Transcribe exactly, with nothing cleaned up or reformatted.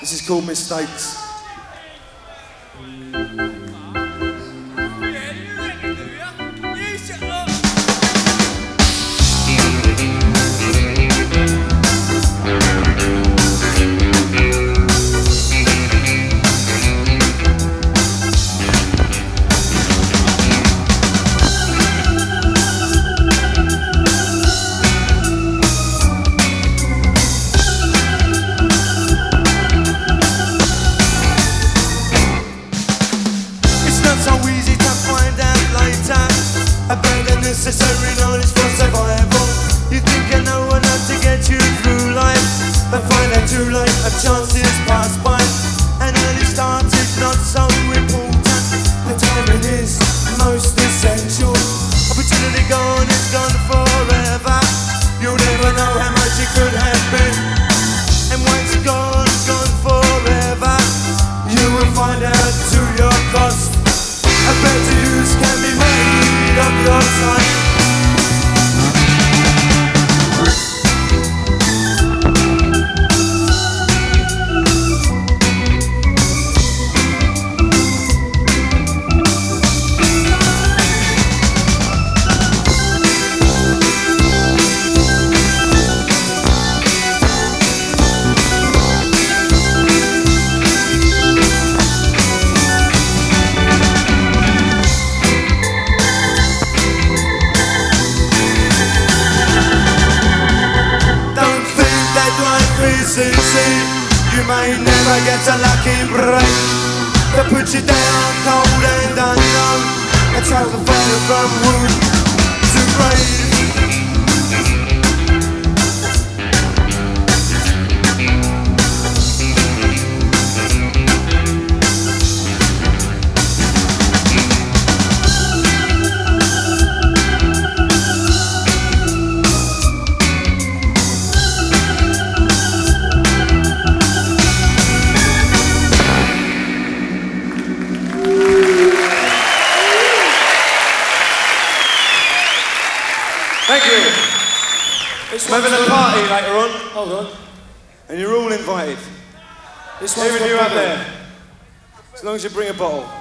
This is called Mistakes. Necessary knowledge for survival. You think you know enough to get you through life, but find out too late, a chances pass by. An early start is not so important. The timing is most essential. Opportunity gone is gone forever. You'll never know how much it could have been. And once gone, gone forever, you will find out to your cost. A better use can be made of your time. You may never get a lucky break to put you down cold and unknown and travel further from wood to grave. Thank you. I'm having a party later on. Hold on. And you're all invited. This one's Even for you out Bobby. there. As long as you bring a bottle.